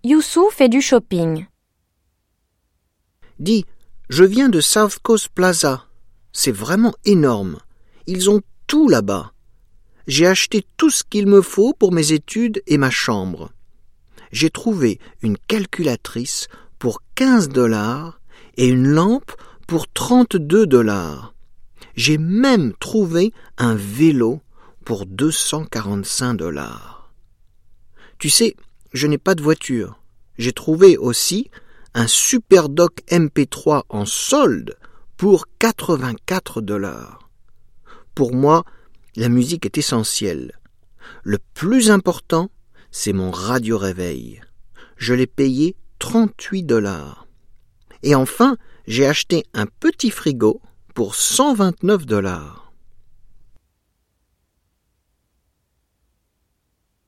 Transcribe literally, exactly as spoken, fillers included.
Youssou fait du shopping. Dis, je viens de South Coast Plaza. C'est vraiment énorme. Ils ont tout là-bas. J'ai acheté tout ce qu'il me faut pour mes études et ma chambre. J'ai trouvé une calculatrice pour quinze dollars et une lampe pour trente-deux dollars. J'ai même trouvé un vélo pour deux cent quarante-cinq dollars. Tu sais, je n'ai pas de voiture. J'ai trouvé aussi un SuperDock M P trois en solde pour quatre-vingt-quatre dollars. Pour moi, la musique est essentielle. Le plus important, c'est mon radio-réveil. Je l'ai payé trente-huit dollars. Et enfin, j'ai acheté un petit frigo pour cent vingt-neuf dollars.